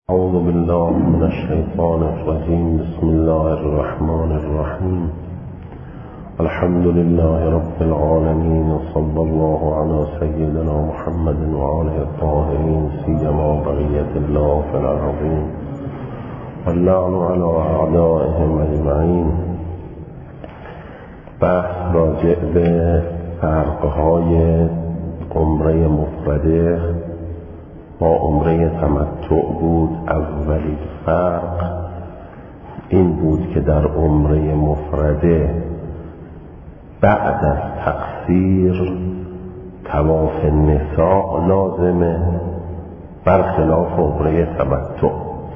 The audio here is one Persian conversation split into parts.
أعوذ بالله من الشيطان الرجيم. بسم الله الرحمن الرحيم. الحمد لله رب العالمين، وصلى الله على سيدنا محمد وآله الطاهرين، سيما بقية الله في الأرضين، واللعن على أعدائهم أجمعين. بحث راجع به فرقهای عمره مفرده با عمره تمتع بود. اولین فرق این بود که در عمره مفرده بعد از تقصیر طواف نساء لازمه، برخلاف عمره تمتع.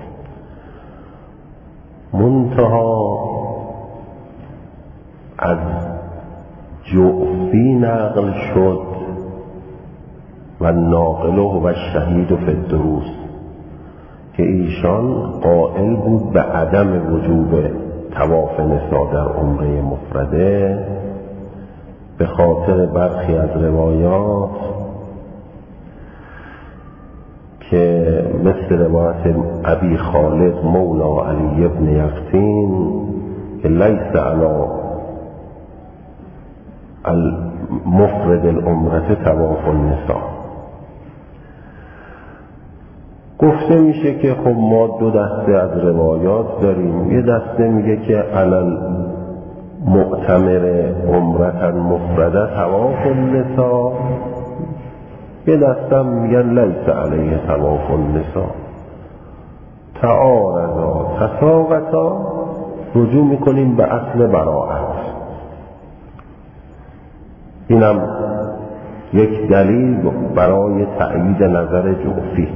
منتها از جعفی نقل شد و ناقله و شهید فی الدروس که ایشان قائل بود به عدم وجوب طواف نساء در عمره مفرده به خاطر برخی از روایات که مثل روایت ابی خالد مولا علی ابن یقطین که لیس علی المفرد العمره طواف النساء. گفته میشه که خب ما دو دسته از روایات داریم. یه دسته میگه که علل معتمر عمرة مفرده طواف النساء، یه دسته میگن لیس علیه طواف النساء. تعارضا تساقطا، رجوع میکنیم به اصل براءت. اینم یک دلیل برای تأیید نظر جعفی.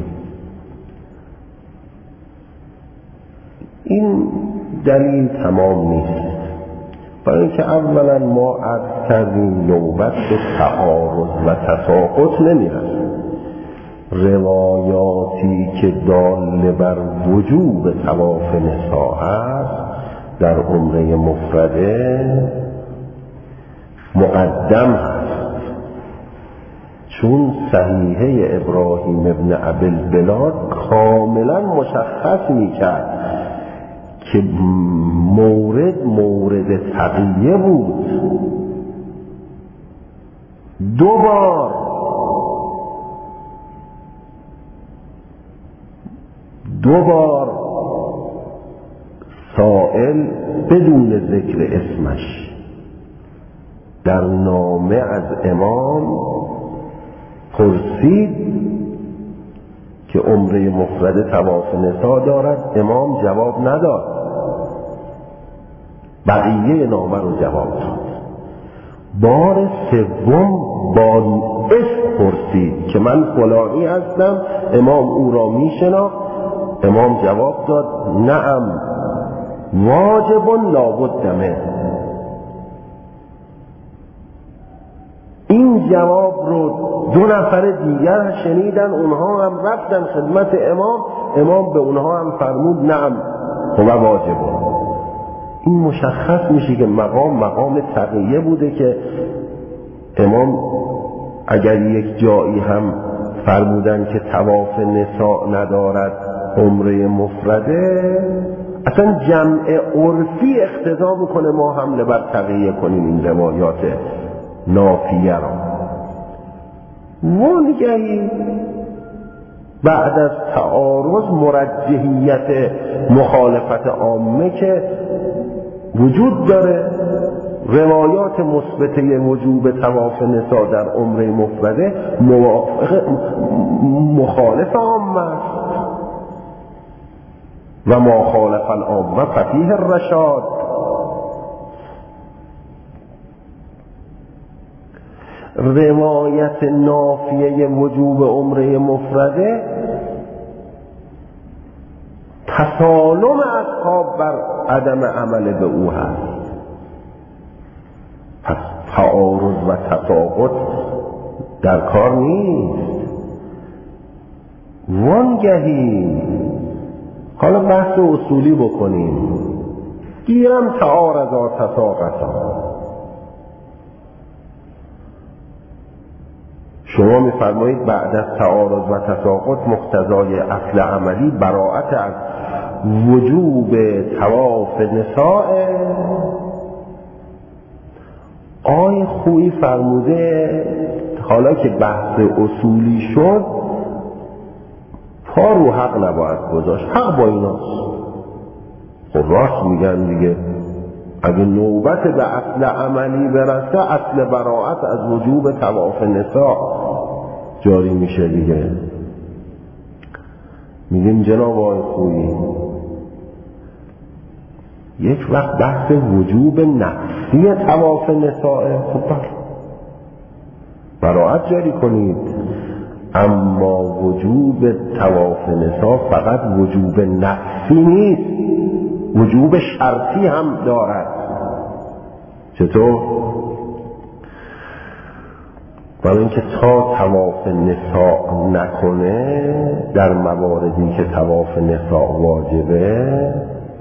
این دلیل تمام نیست، برای اینکه اولا ما عرض کردیم نوبت به تعارض و تساقط نمیرسیم. روایاتی که دال بر وجوب طواف نساء هست در عمره مفرده مقدم هست، چون صحیحه ابراهیم ابن ابی البلاد کاملا مشخص میکرد که مورد تقیه بود. دو بار سائل بدون ذکر اسمش در نامه از امام پرسید که عمره مفرده طواف نساء دارد. امام جواب نداد، بقیه نامه رو جواب داد. بار سوم با اسم پرسید که من فلانی هستم، امام او را میشناخت. امام جواب داد نعم واجب لابد منه. این جواب رو دو نفر دیگر شنیدن، اونها هم رفتن خدمت امام. امام به اونها هم فرمود نعم هو واجب. این مشخص میشه که مقام تقیه بوده که امام اگر یک جایی هم فرمودن که طواف نساء ندارد عمره مفرده، اصلا جمع عرفی اقتضا میکنه ما حمله بر تقیه کنیم این روایات نافیه را. وانگهی بعد از تعارض مرجحیت مخالفت عامه که وجود داره، روایات مثبته وجوب طواف نساء در عمره مفرده مخالف عامه است و ما خالف العامه ففیه الرشاد. روایت نافیه وجوب عمره مفرده تسالم اصحاب بر عدم عمل به او هست. پس تعارض و تساقط در کار نیست. وانگهی حالا بحث اصولی بکنیم. گیرم تعارضا تساقطا، شما میفرمایید بعد از تعارض و تساقط مقتضای اصل عملی براءت از وجوب طواف نساء. آقای خویی فرموده حالا که بحث اصولی شد پا رو حق نباید گذاشت، حق با ایناست. خب راست میگن دیگه، اگه نوبت به اصل عملی برسه اصل براءت از وجوب طواف نساء جاری میشه دیگه. میگیم جناب آقای خویی یک وقت بحث وجوب نفسی طواف نساء، خب براءت جاری کنید، اما وجوب طواف نساء فقط وجوب نفسی نیست، وجوب شرطی هم دارد. چطور؟ برای اینکه تا طواف نساء نکنه در مواردی که طواف نساء واجبه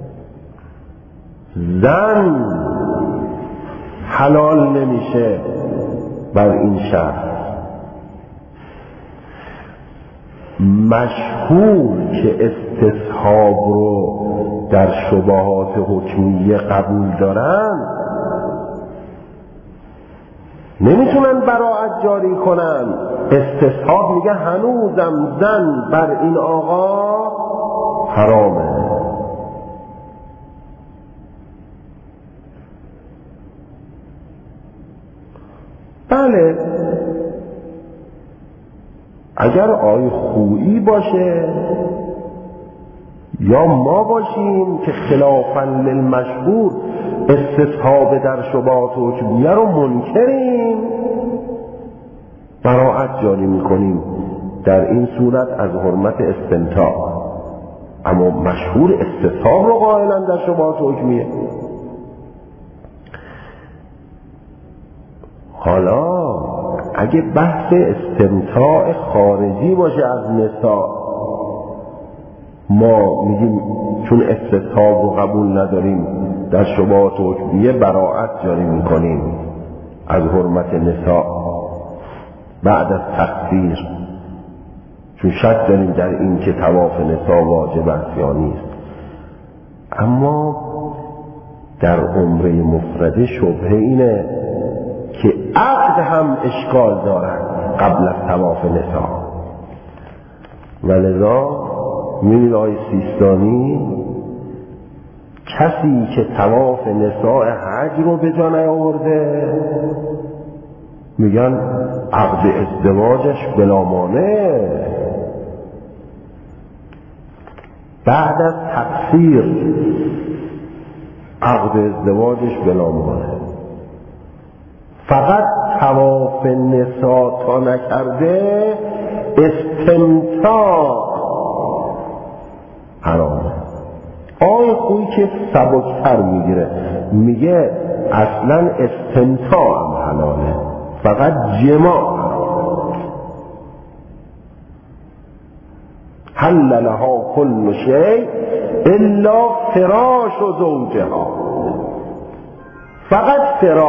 زن حلال نمیشه بر این شرط. مشهور که استصحاب رو در شبهات حکمیه قبول دارن نمیتونن براءت جاری کنن. استصحاب میگه هنوزم زن بر این آقا حرامه. بله اگر آی خویی باشه یا ما باشیم که خلافاً للمشهور استصحاب در شبهات حکمیه رو منکریم براءت جاری میکنیم، در این صورت از حرمت استمتاع. اما مشهور استصحاب رو قائلن در شبهات حکمیه. حالا اگه بحث استمتاع خارجی باشه از نساء، ما میگیم چون استصحاب رو قبول نداریم در شبهات حکمیه براءت جاری میکنیم از حرمت نساء بعد از تقصیر، چون شک داریم در این که طواف نساء واجب است یا نیست. اما در عمره مفرده شبهه اینه که عقد هم اشکال دارد قبل از طواف نساء. ولذا می‌بینید آقای سیستانی کسی که طواف نساء حج رو به جا نیاورده میگن عقد ازدواجش بلا مانع، بعد از تقصیر عقد ازدواجش بلا مانع. فقط طواف نساء تا نکرده استمتاع حرامه. آقای خویی که سبکتر میگیره میگه اصلا استمتاع هم حلاله، فقط جماع حرامه. حل لها کل شیء الا فراش و زوجها، فقط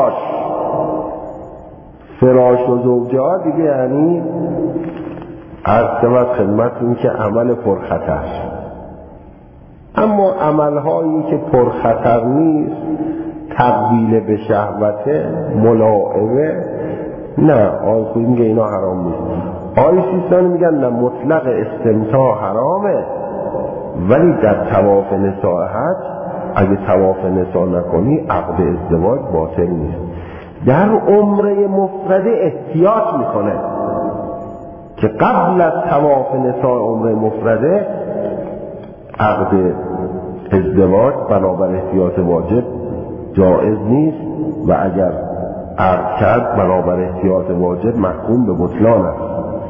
فراش و زوجها دیگه یعنی عرض خدمتون که عمل پرخطر. اما عملهایی که پرخطر نیست، تقبیل به شهوت، ملاعبه، نه آقای خویی میگه اینا حرام نیست. آقای سیستانی میگن نه مطلق استمتاع حرامه، ولی در طواف نساء حج اگه طواف نساء نکنی عقد ازدواج باطل نیست. در عمره مفرده احتیاط میکنه که قبل از طواف نساء عمره مفرده عقد ازدواج بنابر احتیاط واجب جائز نیست و اگر عقد کرد بنابر احتیاط واجب محکوم به بطلان است.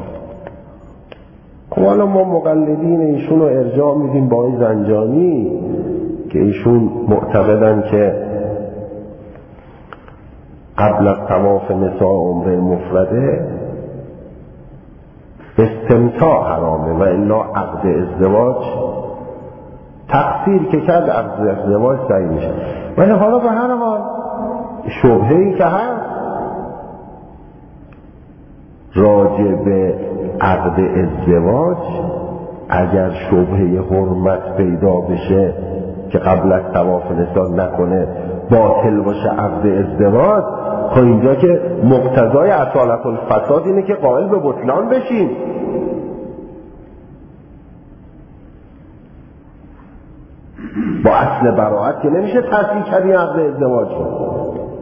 خب حالا ما مقلدین ایشون رو ارجاع میدیم با این زنجانی که ایشون معتقدن که قبل از طواف نساء عمره مفرده استمتاع حرامه و الا عقد ازدواج تقصیر که کرد عقد ازدواج صحیح میشه. ولی حالا به هر حال شبهه‌ای که هست راجع به عقد ازدواج اگر شبهه حرمت پیدا بشه که قبل از طواف نسا نکنه باطل باشه عقد ازدواج، تا اینجا که مقتضای اصالت الفساد اینه که قائل به بطلان بشیم. با اصل براءت که نمیشه تصحیح کردن عقد ازدواج رو.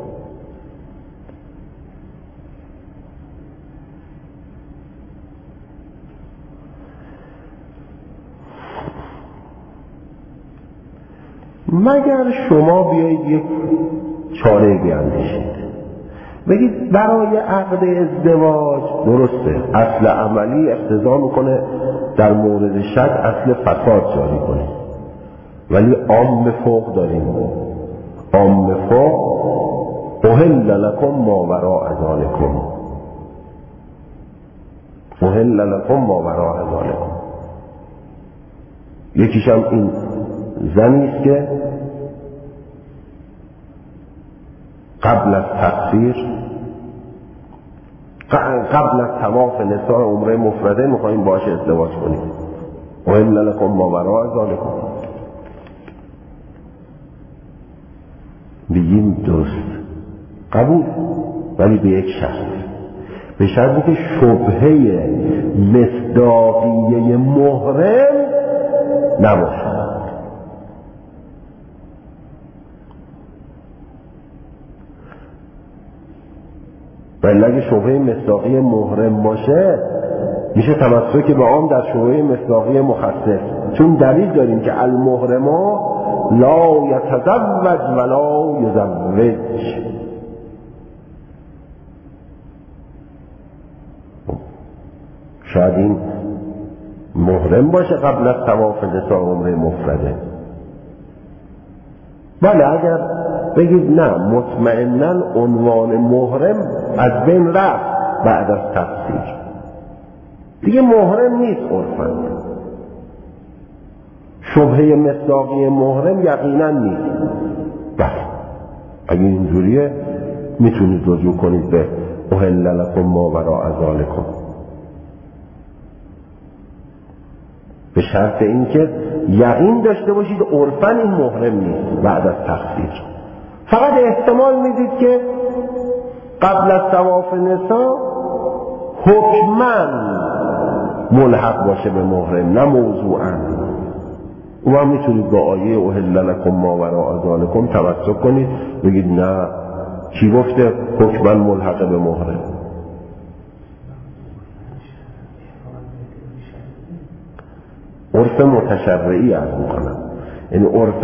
مگر شما بیایید یک چاره بیاندیشید، بگید برای عقد ازدواج درسته اصل عملی اقتضا میکنه در مورد شک اصل فساد جاری کنه، ولی عام فوق داریم. عام فوق احل لکم ما وراء ذالکم، احل لکم ما وراء ذالکم. یکیشم این زنی است که قبل از تقصیر، قبل از طواف نساء عمره مفرده میخواییم باش ازدواج کنیم. احل لکم ما وراء ذالکم. بگیم درست قبول، ولی به یک شرط، به شرطی که شبهه مصداقیه محرم نباشد. ولی اگه شبهه مصداقی محرم باشه میشه تمسک به عام در شبهه مصداقی مخصص، چون دلیل داریم که المحرما لا یتزوج ولا یزوج. شاید این محرم باشه قبل از طواف نساء عمره مفرده. بله اگر بگید نه مطمئناً عنوان محرم از بین رفت بعد از تفسیر، دیگه محرم نیست عرفاً، شبهه مصداقی محرم یقیناً نیست. بله اگه اینجوریه میتونید رجوع کنید به احل لکم ما وراء ذالکم، به شرط اینکه یقین داشته باشید عرفاً این محرم نیست بعد از تفسیر. فقط احتمال میدید که قبل از طواف نساء حکماً ملحق باشه به محرم، نه موضوعاً. او هم میتونید با آیه احل لکم ما وراء ذالکم تمسک کنید، بگید نه کی گفته حکماً ملحق به محرم. عرف متشرعی عرض میکنم، یعنی عرف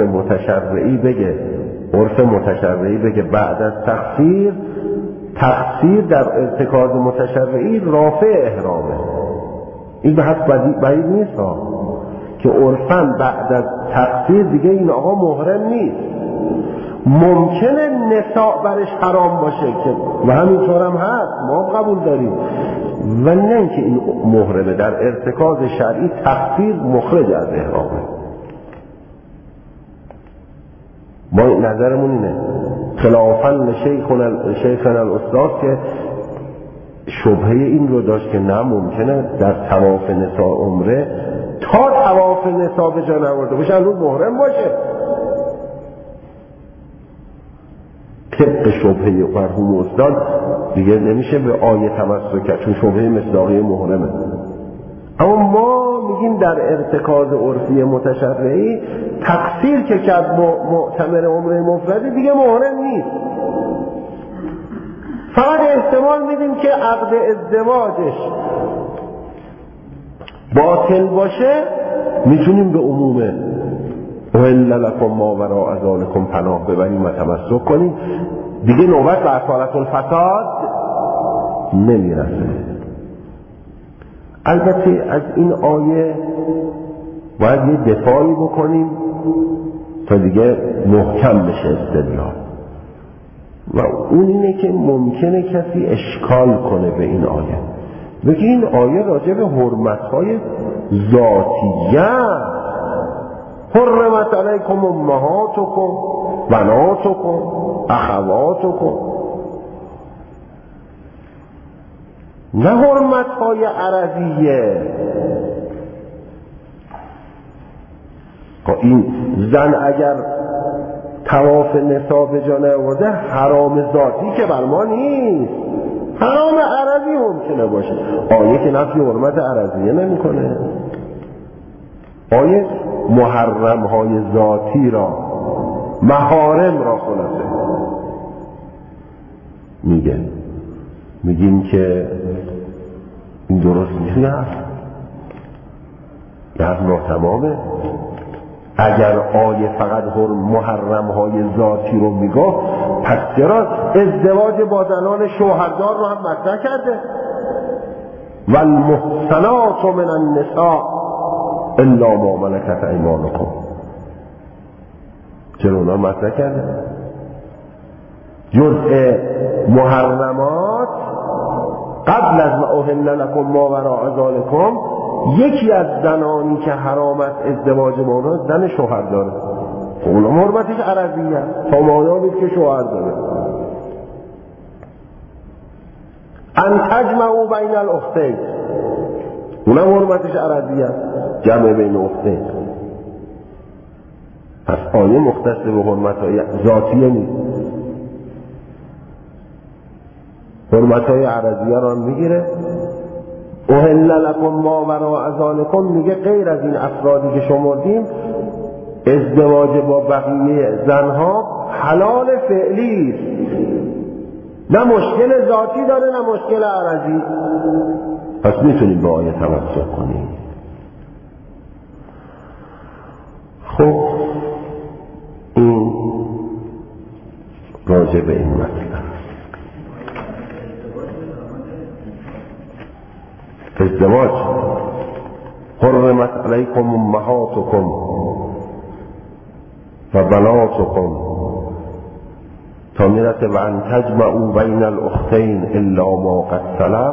متشرعی بگه بعد از تقصیر در ارتکاز متشرعی رافع احرامه. این به حد بعید نیست که عرفاً بعد از تقصیر دیگه این آقا محرم نیست. ممکنه نساء برش حرام باشه که و همینطور هم هست، ما قبول داریم، ولی نه اینکه این محرمه. در ارتکاز شرعی تقصیر مخرج از احرامه. ما نظرمون اینه خلافاً شیخنا الاستاد که شبهه این رو داشت که نه ممکنه در طواف نساء عمره تا طواف نساء به جا نورده باشه هنوز محرم باشه. طبق شبهه مرحوم استاد دیگه نمیشه به آیه تمسک کرد چون شبهه مصداقی محرمه. اما ما میگیم در ارتکاز عرفی متشرعی تقصیر که کرد معتمر عمره مفرده دیگه محرم نیست. فقط احتمال میدیم که عقد ازدواجش باطل باشه، میتونیم به عمومه احل لکم ما وراء ذالکم پناه ببریم و تمسک کنیم، دیگه نوبت به اصالت الفساد نمیرسه. البته از این آیه باید یه دفاعی بکنیم تا دیگه محکم بشه استدلال، و اون اینه که ممکنه کسی اشکال کنه به این آیه، بگه این آیه راجع به حرمت‌های ذاتیه، حرمت علیکم امهاتکم بناتکم اخواتکم. نه حرمت‌های عرضیه. این زن اگر طواف نسا به جا نیاورده حرام ذاتی که بر ما نیست، حرام عرضی ممکنه باشه. آیه که نفی حرمت عرضیه نمی‌کنه. آیه محرم‌های ذاتی را، محارم را خلاصه میگیم که این درست نیست. نه ناتمامه. اگر آیه فقط محرم‌های ذاتی رو میگفت، پس چرا ازدواج با زنان شوهردار رو هم مطرح کرده؟ والمحصنات من النساء الا ما ملکت ایمانکم. چرا اونا مطرح کرده؟ جزء محرمات قبل از ما احل لکم ما وراء ذالکم، یکی از زنانی که حرام است ازدواج با اونها زن شوهر داره. اونا حرمتش عرضیه تا مادامی که شوهر داره. ان تجمعوا بین الاختین، اونا حرمتش عرضیه، جمع بین اختین. پس آیه مختص به حرمت‌های ذاتیه نیست، حرمت‌های عرضیه را میگیره. احل لکم ما وراء ذالکم میگه غیر از این افرادی که شمردیم ازدواج با بقیه زنها حلال فعلی است، نه مشکل ذاتی داره نه مشکل عرضی. پس میتونیم به آیه توسل کنیم. خب این راجع به این مطلب. ازدواج حرمت علیکم امهاتکم و بناتکم تا میرسه و ان تجمعوا بین الاختین الا ما قد سلف،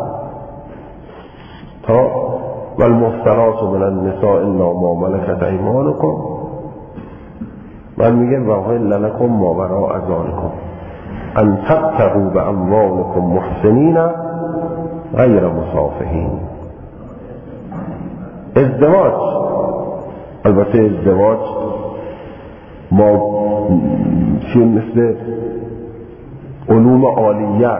تا والمحصنات من النساء الا ما ملکت ایمانکم. من میگم و احل لکم ما وراء ذالکم ان تبتغوا باموالکم محسنین غیر مصافحین. ازدواج، البته ازدواج ما چیه مثل علوم عالیت،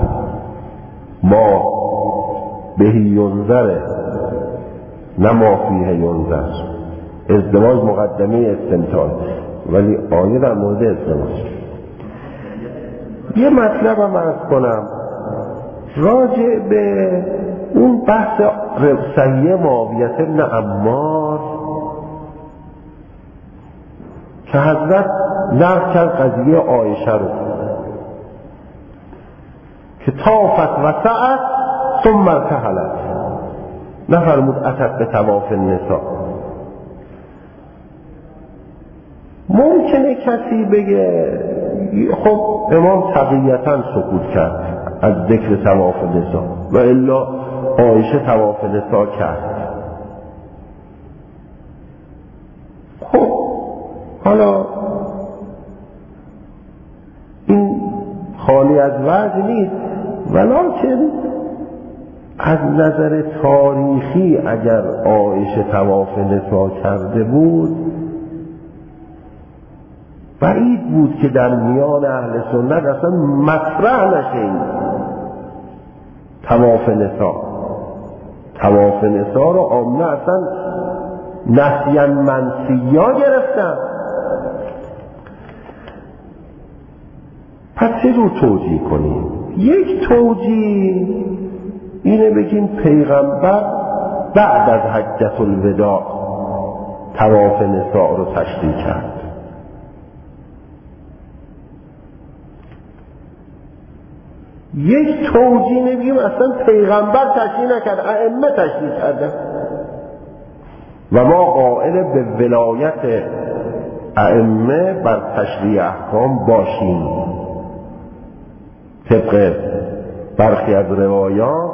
ما بهی ینظره نه ما فیه ینظر. ازدواج مقدمه استمتاع، ولی آیه در مورد ازدواج. یه مطلب هم عرض کنم راجع به اون بحث صحیح معاویه بن عمار که حضرت نقل کرد قضیه عایشه رو که طافت و سعت ثم ارتحلت، نفرمود اتت به طواف النساء. ممکنه کسی بگه خب امام تقییتا سکوت کرد از ذکر طواف نساء و الا عایشه طواف نساء کرد. خب حالا این خالی از وجه نیست، ولکن از نظر تاریخی اگر عایشه طواف نساء کرده بود بعید بود که در میان اهل سنت اصلا مطرح نشه این طواف نساء. طواف نساء رو عامه اصلا نسیان منسیا گرفتن. پس چه جور توجیه کنیم؟ یک توجیه اینه بگیم پیغمبر بعد از حجة الوداع طواف نساء رو تشریع کرد. یک توجیه نبیم اصلا پیغمبر تشریع نکرد، ائمه تشریع کردن و ما قائل به ولایت ائمه بر تشریع احکام باشیم. طبق برخی از روایات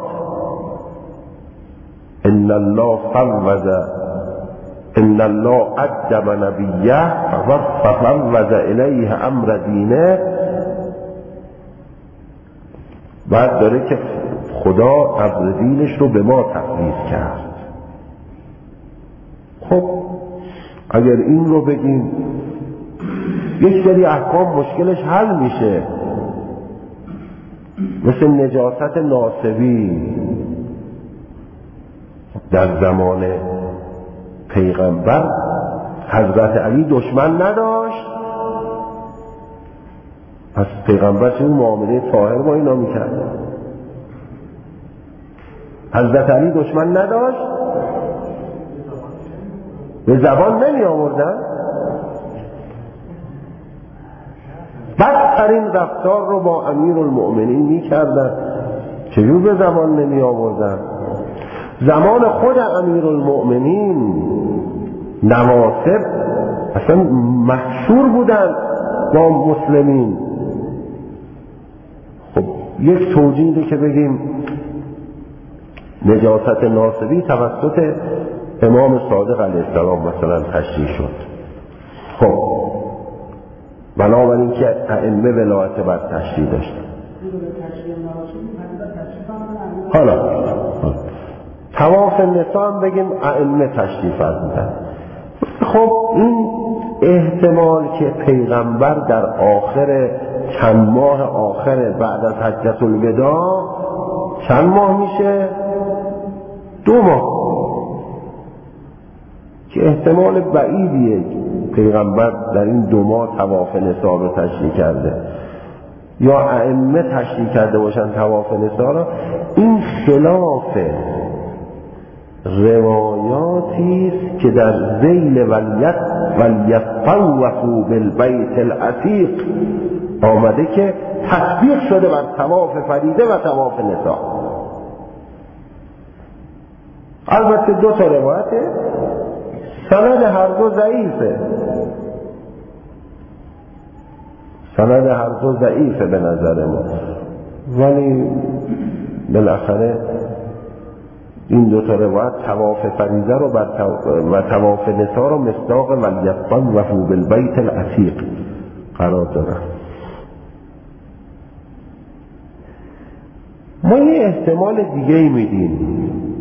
ان الله قدم نبیه ففوض الیه امر دینه. بعد داره که خدا ابرزیلش رو به ما تفویض کرد. خب اگر این رو بگیم یک سری احکام مشکلش حل میشه، مثل نجاست ناسبی در زمان پیغمبر حضرت علی دشمن نداشت، پس پیغمبر چه معامله طاهر با اینا میکرد؟ حضرت علی دشمن نداشت، به زبان نمی آوردن، بدترین رفتار رو با امیرالمؤمنین میکردن، چجور به زبان نمی آوردن؟ زمان خود امیرالمؤمنین نواصب اصلا محشور بودن با مسلمین. خب یک توجیه که بگیم نجاست ناسبی توسط امام صادق علیه السلام مثلا تشریح شد. خب بنابراین که ائمه ولایت بر تشریح داشتن. حالا طواف نساء هم بگیم ائمه تشریف فرمودن. خب این احتمال که پیغمبر در آخر چند ماه آخر بعد از حجة الوداع چند ماه میشه؟ 2 ماه، که احتمال بعیدیه پیغمبر در این 2 ماه طواف نساء رو تشریح کرده یا ائمه تشریح کرده باشن طواف نساء رو. این خلاف روایاتی است که در ذیل ولیطوفوا بالبیت العتیق آمده که تطبیق شده بر طواف فریضه و طواف نساء. البته 2 تا روایته، سند هر دو ضعیفه، سند هر دو ضعیفه به نظر ما، ولی بالاخره این 2 تا روایت طواف فریضه رو و طواف نساء رو مصداق ولیطوفوا بالبیت العتیق قرار دادن. ما یه احتمال دیگه ای میدیم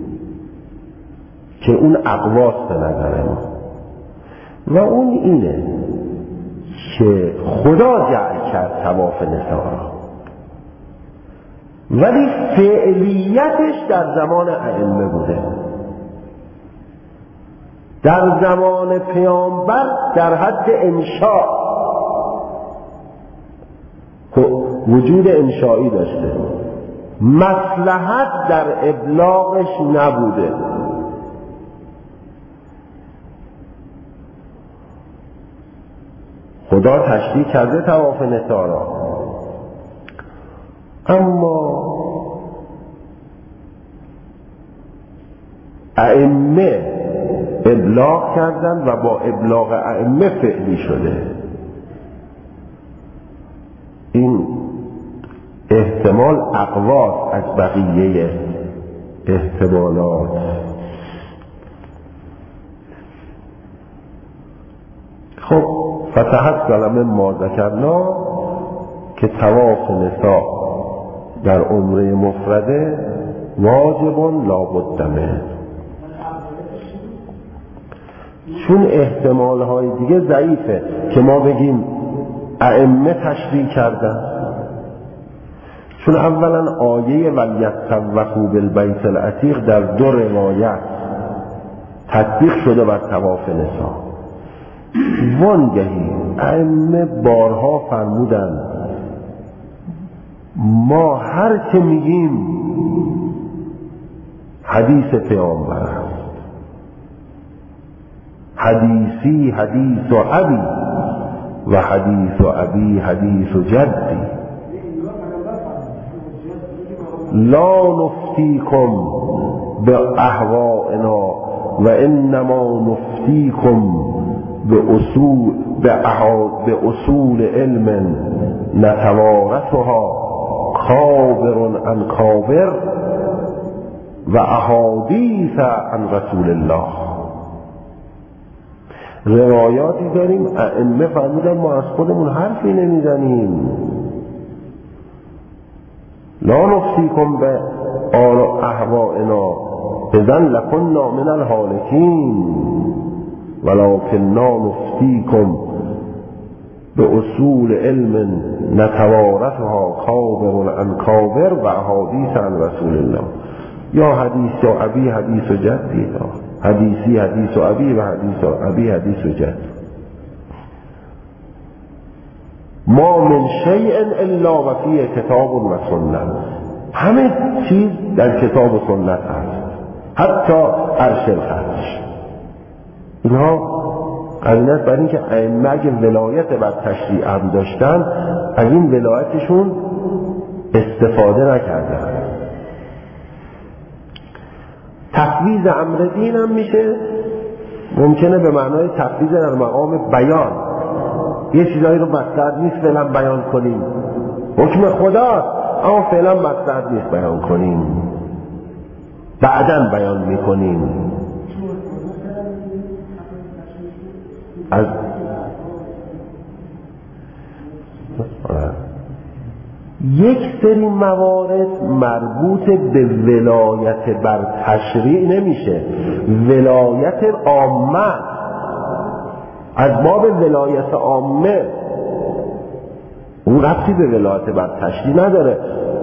که اون اقواست به نظر ما، و اون اینه که خدا جعل کرد طواف نساء را، ولی فعلیتش در زمان ائمه بوده. در زمان پیامبر در حد انشاء وجود انشایی داشته، مصلحت در ابلاغش نبوده. خدا تشریح کرده طواف نساء را، اما ائمه ابلاغ کردن و با ابلاغ ائمه فعلی شده. این احتمال اقواست از بقیه احتمالات. خب فتحصل مما ذکرنا که طواف نساء در عمره مفرده واجب لابد منه، چون احتمال های دیگه ضعیفه که ما بگیم ائمه تشریح کردن. چون اولا آیه ولیطوفوا بالبیت العتیق در 2 روایت تطبیق شده بر طواف نساء. وانگهی ائمه بارها فرمودن ما هر که میگیم حدیث پیامبر است، حدیثی حدیث ابی و حدیث ابی حدیث جدی، لا نفتیکم به احوائنا و انما نفتیکم به اصول علم نتوارثها کابر عن کابر و احادیث عن رسول الله. روایاتی داریم ائمه فرمودن ما از خودمون حرفی نمیزنیم، لا نفتیکم به اهوائنا اذن لکنا من الهالکین ولكننا نفتیکم به اصول علم نتوارثها کابر عن کابر و احادیث عن رسول الله. یا حدیث و ابی حدیث و جدی، حدیثی حدیث و ابی و حدیث و ابی حدیث و جد. ما من شیء الا و فیه کتاب و سنت. همه چیز در کتاب و سنت هست، حتی عرش الخرش. اینها قرینت بر این که ائمه اگه ولایت بر تشریع هم داشتن از این ولایتشون استفاده نکردن. تفویض امر دین هم میشه ممکنه به معنای تفویض در مقام بیان، یه چیزایی رو مصلحت نیست فعلا بیان کنیم، حکم خدا اما فعلا مصلحت نیست بیان کنیم، بعداً بیان میکنیم. از یک سری موارد مربوط به ولایت بر تشریع نمیشه، ولایت عامه، از باب ولایت عامه، اون ربطی به ولایت بر تشریع نداره.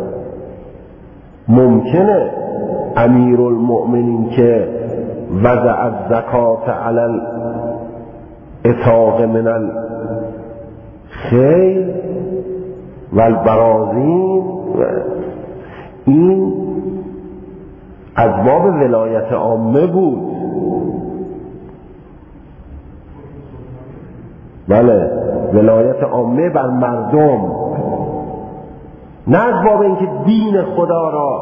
ممکنه امیرالمؤمنین که وضع الزکات علی اتاق من الخیل و البرازین، این از باب ولایت عامه بود. بله، ولایت عامه بر مردم، نه از باب اینکه دین خدا را،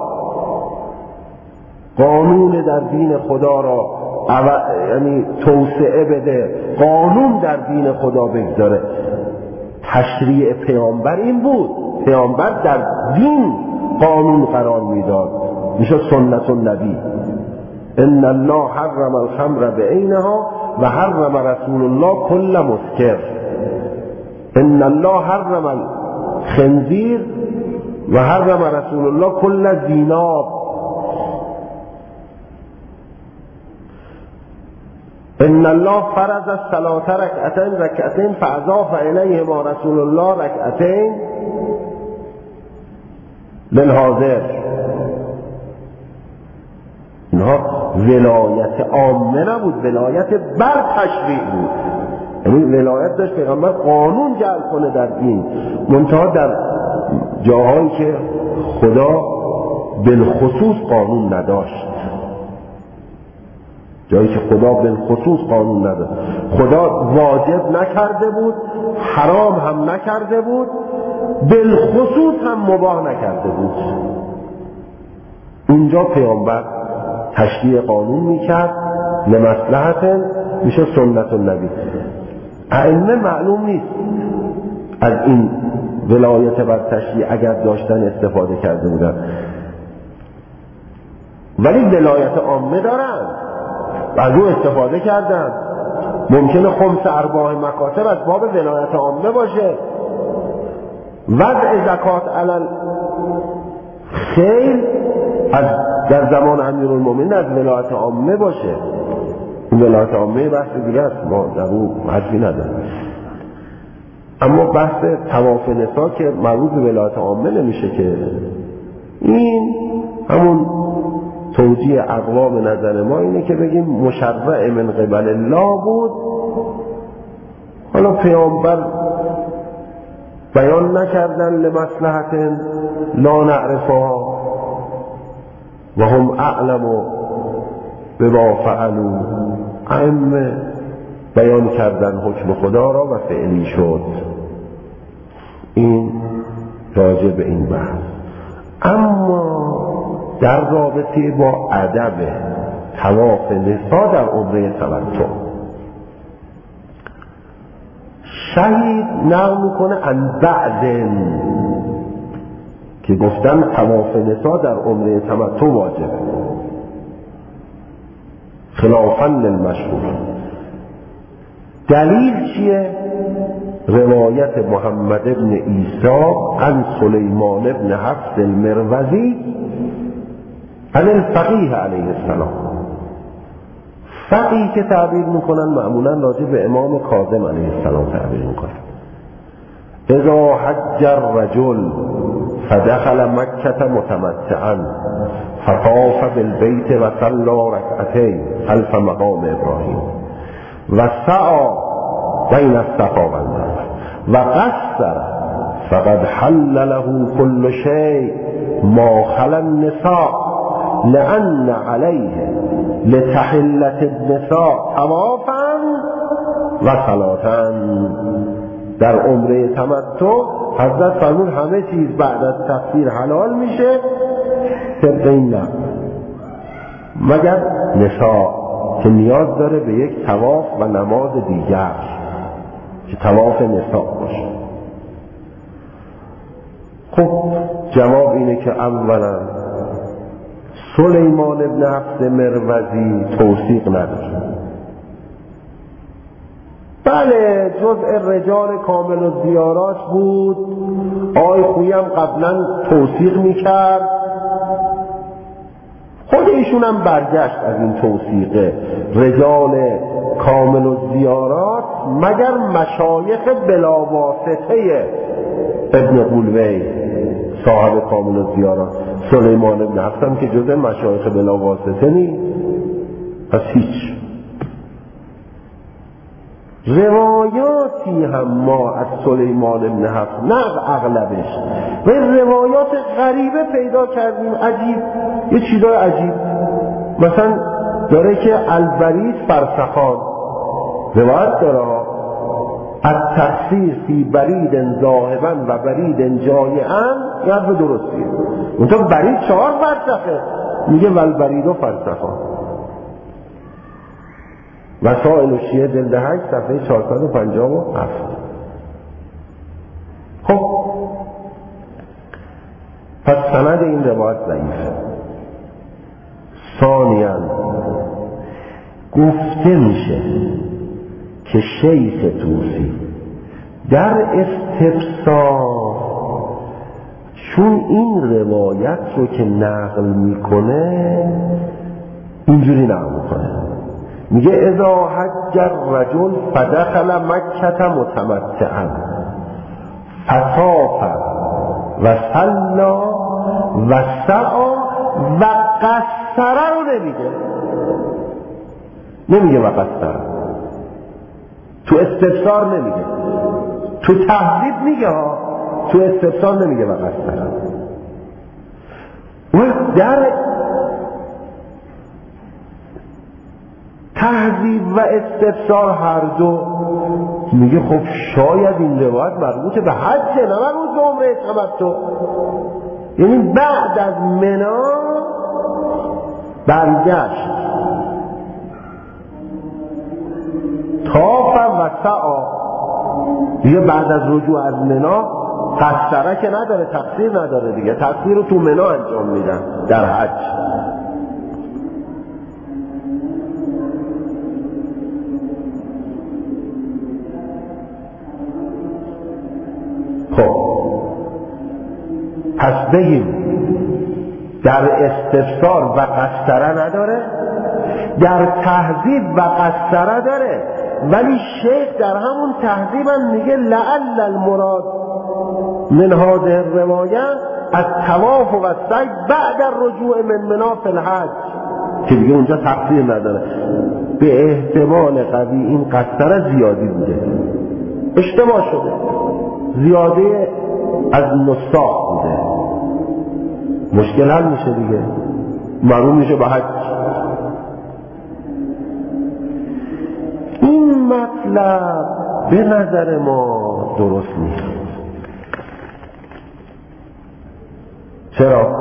قانون در دین خدا را یعنی توسعه بده، قانون در دین خدا بگذاره. تشریع پیامبر این بود، پیامبر در دین قانون قرار میداد، میشه سنت النبی. ان الله حرم الخمر بعینها و حرم رسول الله کل مسکر. ان الله حرم الخنزیر و حرم رسول الله کل زیناب. ان الله فرض الصلاة رکعتین فاضاف الیهما رسول الله رکعتین للحاضر. اینها ولایت عامه نبود، ولایت بر تشریع بود. یعنی ولایت داشت پیغمبر قانون جعل کنه در دین، منتها در جاهایی که خدا بالخصوص قانون نداشت، جایی که خدا بالخصوص قانون نداشت، خدا واجب نکرده بود، حرام هم نکرده بود، بالخصوص هم مباح نکرده بود، اونجا پیامبر تشریع قانون میکرد لمصلحت، میشه سنت النبی. ائمه معلوم نیست از این ولایت بر تشریع اگر داشتن استفاده کرده بودن، ولی ولایت عامه دارن و از اون استفاده کردن. ممکنه خمس ارباح مکاتب از باب ولایت عامه باشه، وضع زکات علی خیل از در زمان امیرالمومنین از ولایت عامه باشه. این ولایت عامه بحث دیگه است، ما در اون حرفی نداریم. اما بحث طواف نسا که مربوط به ولایت عامه نمیشه که، این همون توجیه اقوام نظر ما اینه که بگیم مشرع من قبل الله بود، حالا پیامبر بیان نکردن لمصلحت لا نعرفها و هم اعلم بما فعلوا. ائمه بیان کردن حکم خدا را و فعلی شد. این راجع به این بحث. اما در رابطه با ادب طواف نسا در عمره تمتع، شهید نقل میکنه عن بعض که گفتن طواف نسا در عمره تمتع واجبه، خلافاً للمشهور. دلیل چیه؟ روایت محمد بن عیسی عن سلیمان بن حفص المروزی عن الفقیه علیه السلام. فقیه که تعبیر میکنن معمولا راجع به امام کاظم علیه السلام تعبیر میکنن. اذا حج الرجل فدخل مکة متمتعا فطاف بالبيت وصلى ركعتين خلف مقام ابراهیم و سعى بین الصفا والمروه و قصر فقد حل له كل شيء ما خلا النساء لأن عليه لتحلة النساء طوافا و صلاة. در عمره تمتع حضرت فرمود همه چیز بعد از تقصیر حلال میشه طبق این نه مگر نساء که نیاز داره به یک طواف و نماز دیگر که طواف نساء باشه. خب جواب اینه که اولا سلیمان ابن حفص مروزی توثیق نداره. بله جزء رجال کامل الزیارات بود، آقای خویی هم قبلا توثیق میکرد، خود ایشون هم برگشت از این توثیق رجال کامل الزیارات مگر مشایخ بلاواسطه ابن قلوی صاحب کامل الزیارات. سلیمان ابن حفص هم که جزء مشایخ بلاواسطه نیست، پس هیچ روایاتی هم ما از سلیمان ابن حفص نه اغلبش و روایات غریبه پیدا کردیم عجیب، یه چیزای عجیب. مثلا داره که البرید فرسخان روایت داره از تقصیر فی برید ذاهبا و برید جایعا یاد درستیه. اونجا برید 4 فرسخه میگه والبرید و فرسخان. وسائل الشیعه جلد 8 صفحه 457. خب پس سند این روایت ضعیفه. ثانیاً گفته میشه که شیخ طوسی در استفسار چون این روایت رو که نقل میکنه اینجوری نقل میکنه، میگه اذا حج الرجل فدخل مکة متمتعا فطاف و صلی و سعی و قصر رو نمیگه و قصر، تو استفسار نمیگه، تو تهذیب میگه ها، تو استفسار نمیگه و قصر. و در تهذیب و استفسار هر دو میگه خب شاید این روایت مربوط به حج نه مربوط به عمره تمتع، یعنی بعد از منا برگشت طاف و سعی دیگه بعد از رجوع از منا قصره که نداره، تقصیر نداره دیگه، تقصیر رو تو منا انجام میدن در حج. پس بگیم در استفسار و قصره نداره، در تهذیب و قصره داره، ولی شیخ در همون تهذیب هم میگه لعل المراد من هذه الروایه الطواف و السعی بعد الرجوع من منا فی الحج، که دیگه اونجا تقصیر نداره. به احتمال قوی این قصره زیادی بوده، اشتباه شده، زیاده از نساخ بوده، مشکل حل میشه دیگه، معلوم میشه به حج. این مطلب به نظر ما درست نیست. چرا؟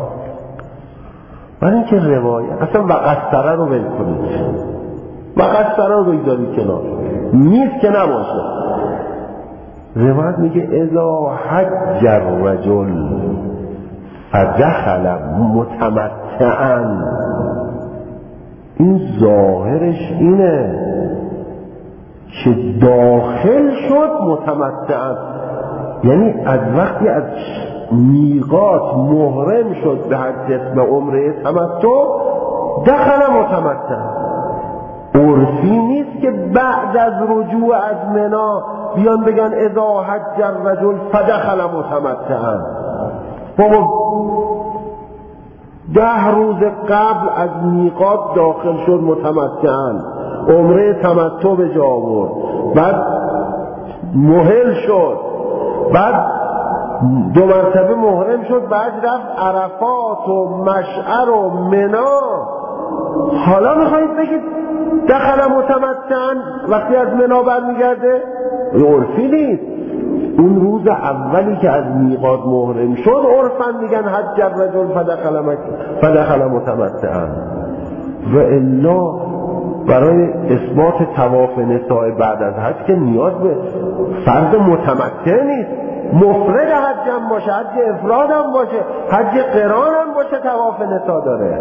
برای اینکه روایت اصلا و قصره رو ول کنید، و قصره رو بگذارید کنار، نیست که نباشه. روایت میگه اذا حج الرجل فدخل متمتعا، این ظاهرش اینه که داخل شد متمتعا، یعنی از وقتی از میقات محرم شد به حج اسم عمره تمتع دخل متمتع. عرفی نیست که بعد از رجوع از منی بیان بگن اذا حج الرجل فدخل متمتعا. بابا 10 روز قبل از میقات داخل شد متمتعا، عمره تمتع به جا آورد، بعد مهل شد، بعد 2 مرتبه محرم شد، بعد رفت عرفات و مشعر و منا. حالا میخواید بگید دخل متمتعا وقتی از منا برمیگرده؟ عرفی نیست. اون روز اولی که از میقات محرم شد عرفا میگن حج الرجل فدخل متمتعا. و الا برای اثبات طواف نساء بعد از حج که نیاز به فرض متمتع نیست، مفرد حج هم باشه، حج افراد هم باشه، حج قران هم باشه، طواف نساء داره.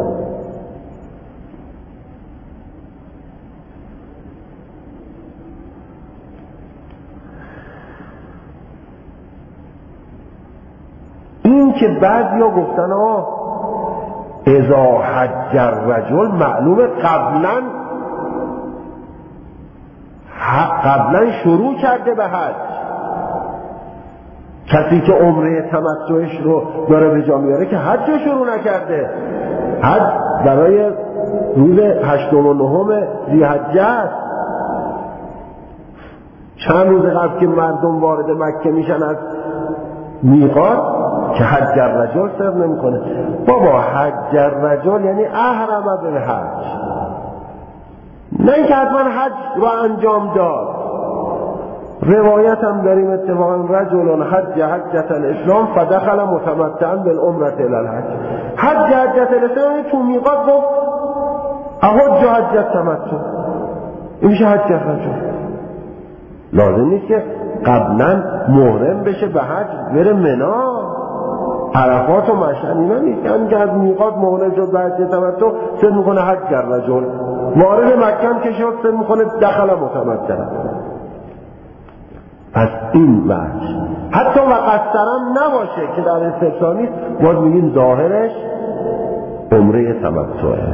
این که بعضیا گفتن اذا حج الرجل معلومه قبلا شروع کرده به حج. کسی که عمره تمتعش رو داره به جا میاره که حج شروع نکرده. حج برای روز 8 و 9 ذی‌حجه است. چند روز قبل که مردم وارد مکه میشن از میقات که حج الرجل صرف نمیکنه. بابا حج الرجل یعنی احرم بالحج، نه اینکه حتما حج رو انجام داد. روایت هم داریم اتفاقا رجل حج حجة الاسلام فدخل متمتعا بالعمرة الى الحج. حج حجة الاسلام تو میقات گفت احج حج التمتع، این میشه حج الرجل. لازم نیست که قبلا محرم بشه به حج بره منا عرفات و مشعر، اینا نیست. یعنی که از میقات محرم شد به حج تمتع صد میکنه حج الرجل، وارد مکه که شد صد میکنه دخل متمتع. پس این وجه حتی و قصرم نباشه که در استفسار نیست، باید میگیم ظاهرش عمره تمتعه.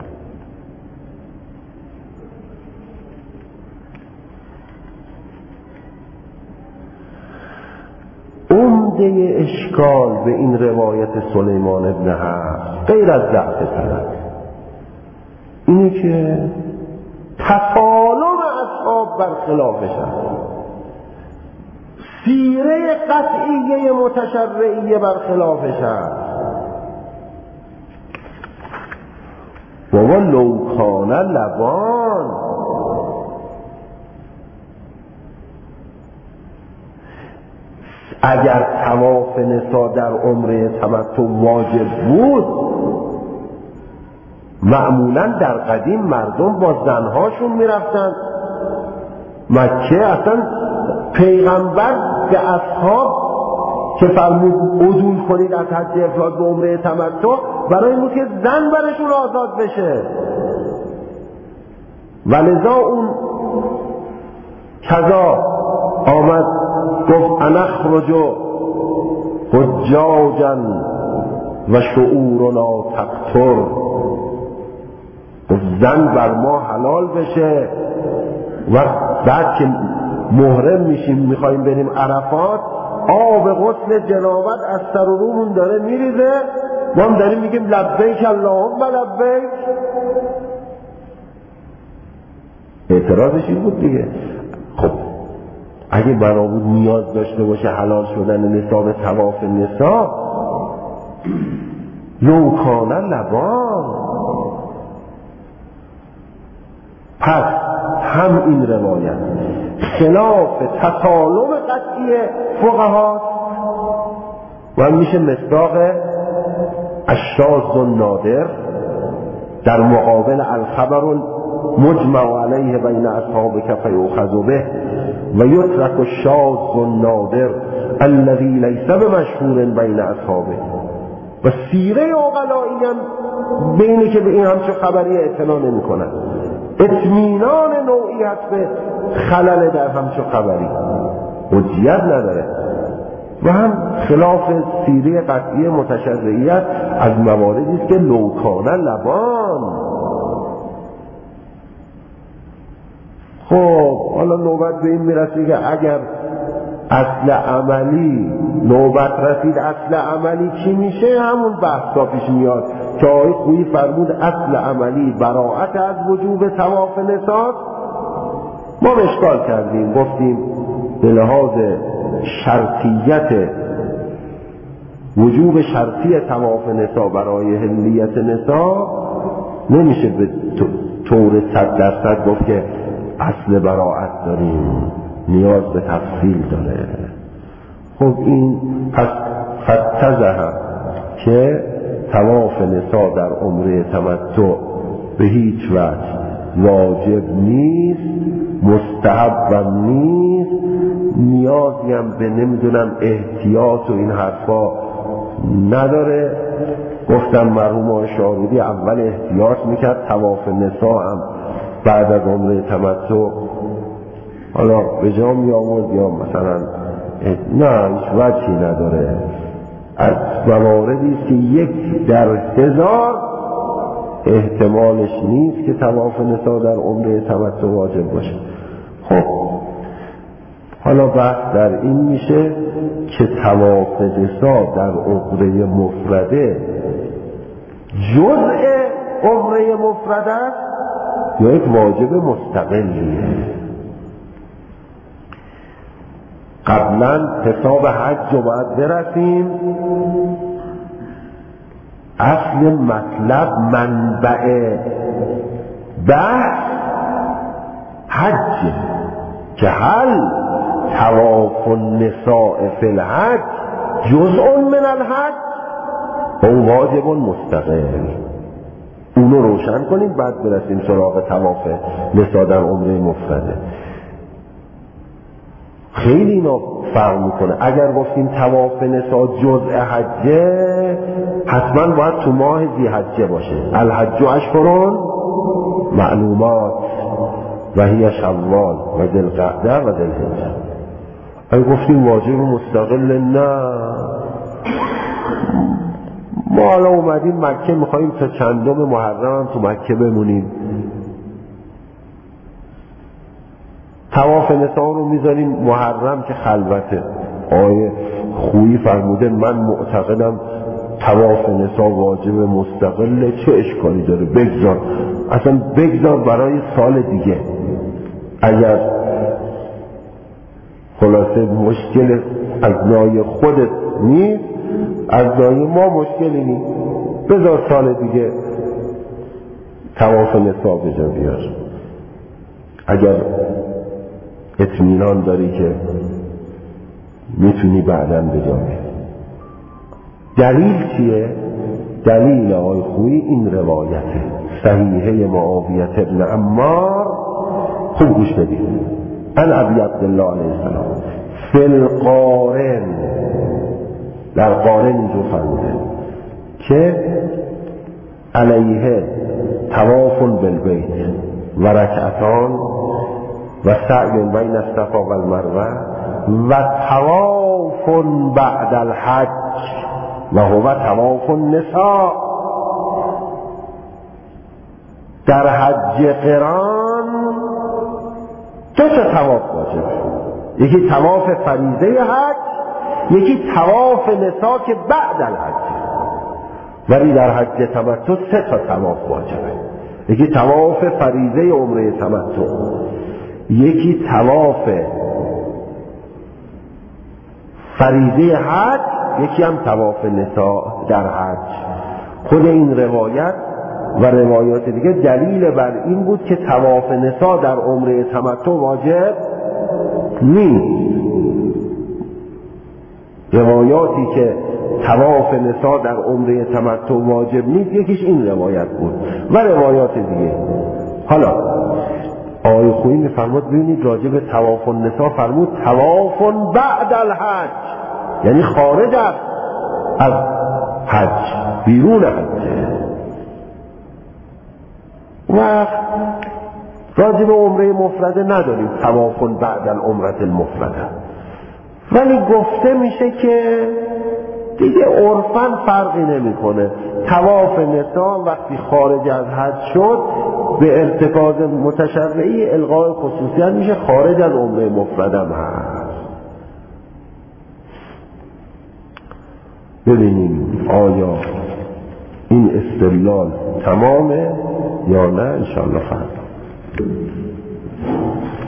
عمده اشکال به این روایت سلیمان ابن حفص غیر از ضعف سند اینه که تفالم اصحاب برخلافش هست، سیره قطعیه متشرعیه برخلافش هست. بابا لوکان لبان، اگر طواف نساء در عمره تمتع واجب بود معمولا در قدیم مردم با زنهاشون میرفتن مکه. اصلا پیغمبر به اصحاب که فرمود عدول کنید از حج افراد به عمره تمتع برای این بود که زن برشون آزاد بشه. ولذا اون کذا آمد گفت انخرج حجاجا و شعورنا تقطر، زن بر ما حلال بشه و بعد که محرم میشیم میخوایم بریم عرفات آب غسل جنابت از سر و رومون داره میریزه، ما هم داریم میگیم لبیک اللهم لبیک. اعتراضش این بود دیگه. خب اگه بنا بود نیاز داشته باشه حلال شدن نصاب طواف نساء لوکان لبان. پس هم این روایت خلاف تسالم قطعی فقهاست و هم میشه مصداق الشاذ النادر در مقابل الخبر مجمع علیه بین اصحابک فیؤخذ به و یترک الشاذ النادر الذی لیس بمشهور بین اصحابه. و سیره عقلایی هم بینی که به این همچون خبری اعتنا نمی کنن، اطمینان نوعیت به خلل در همچون خبری حجیت نداره. و هم خلاف سیره قطعی متشرعیت از مواردی است که لوکانه لبان. خب حالا نوبت به این میرسه که اگر اصل عملی نوبت رسید، اصل عملی چی میشه؟ همون بحثا پیش میاد که آقای خویی فرمود اصل عملی براءت از وجوب طواف نساست. ما اشکال کردیم، گفتیم به لحاظ شرطیت وجوب شرطی طواف نسا برای حلیت نسا نمیشه به طور 100% گفت که اصل براءت داریم، نیاز به تفصیل داره. خب این پس فتزه که طواف نسا در عمره تمتع به هیچ وجه واجب نیست، مستحب و نیست، نیازی هم به نمیدونم احتیاط و این حرفا نداره. گفتم مرحوم شارودی اول احتیاط میکرد، طواف نسا هم بعد از عمره تمتع حالا به جا می آورد یا مثلا نه هیچ وجهی نداره. از مواردی است که 1 در 1000 احتمالش نیست که طواف نسا در عمره تمتع واجب باشه. خب حالا بحث در این میشه که طواف نسا در عمره مفرده جزء عمره مفرده است یا یک واجب مستقلیه. قبلا حساب حج رو باید برسیم. اصل مطلب منبع بحث حج که هل طواف النساء فی الحج جزء من الحج او واجب مستقل. اونو روشن کنیم بعد برسیم سراغ طواف نساء در عمره مفرده. خیلی اینا فرق میکنه. اگر گفتیم طواف نساء جزء حجه حتما باید تو ماه ذی‌حجه باشه. الحج اشهر معلومات و هی شوال و ذوالقعده و ذوالحجه. اگر گفتیم واجب مستقل نه. ما حالا اومدیم مکه میخواییم تا چندم محرم هم تو مکه بمونیم، طواف نساء رو میذاریم محرم که خلوته. آیه خویی فرموده من معتقدم طواف نساء واجب مستقله، چه اشکالی داره؟ بگذار، اصلا بگذار برای سال دیگه. اگر خلاصه مشکل از نای خودت نیست، از نای ما مشکلی نیست، بذار سال دیگه طواف نساء به جا بیار. اگر اطمینان داری که میتونی بعداً به جا بیاری. دلیل چیه؟ دلیل آقای خویی این روایته صحیحه معاویه ابن عمار. خوب گوش بدید. ان ابی عبدالله علیه السلام فی القارن، در قارن اینجور فرموده که علیه طواف بالبیت و رکعتان و سعی بین الصفا و المروه و طواف بعد الحج و هو طواف النساء. در حج قران 2 طواف واجبه، یکی طواف فریضه حج، یکی طواف نساء که بعد الحج. ولی در حج تمتع 3 طواف واجبه، یکی طواف فریضه عمره تمتع، یکی طواف فریضه حج، یکی هم طواف نساء در حج. خود این روایت و روایات دیگه دلیل بر این بود که طواف نساء در عمره تمتع واجب نیست. روایاتی که طواف نساء در عمره تمتع واجب نیست یکیش این روایت بود و روایات دیگه. حالا آقای خویی میفرمود ببینید راجع به طواف النساء فرمود طواف بعد الحج، یعنی خارج از حج، بیرون حج. و راجع به عمره مفرده نداریم طواف بعد العمره المفرده. ولی گفته میشه که دیگه عرفاً فرقی نمیکنه. طواف نساء وقتی خارج از حد شد به ارتکاز متشرعی الغای خصوصیت میشه، خارج از عمره مفردم هست. ببینیم آیا این استدلال تمامه یا نه، انشاءالله فردا.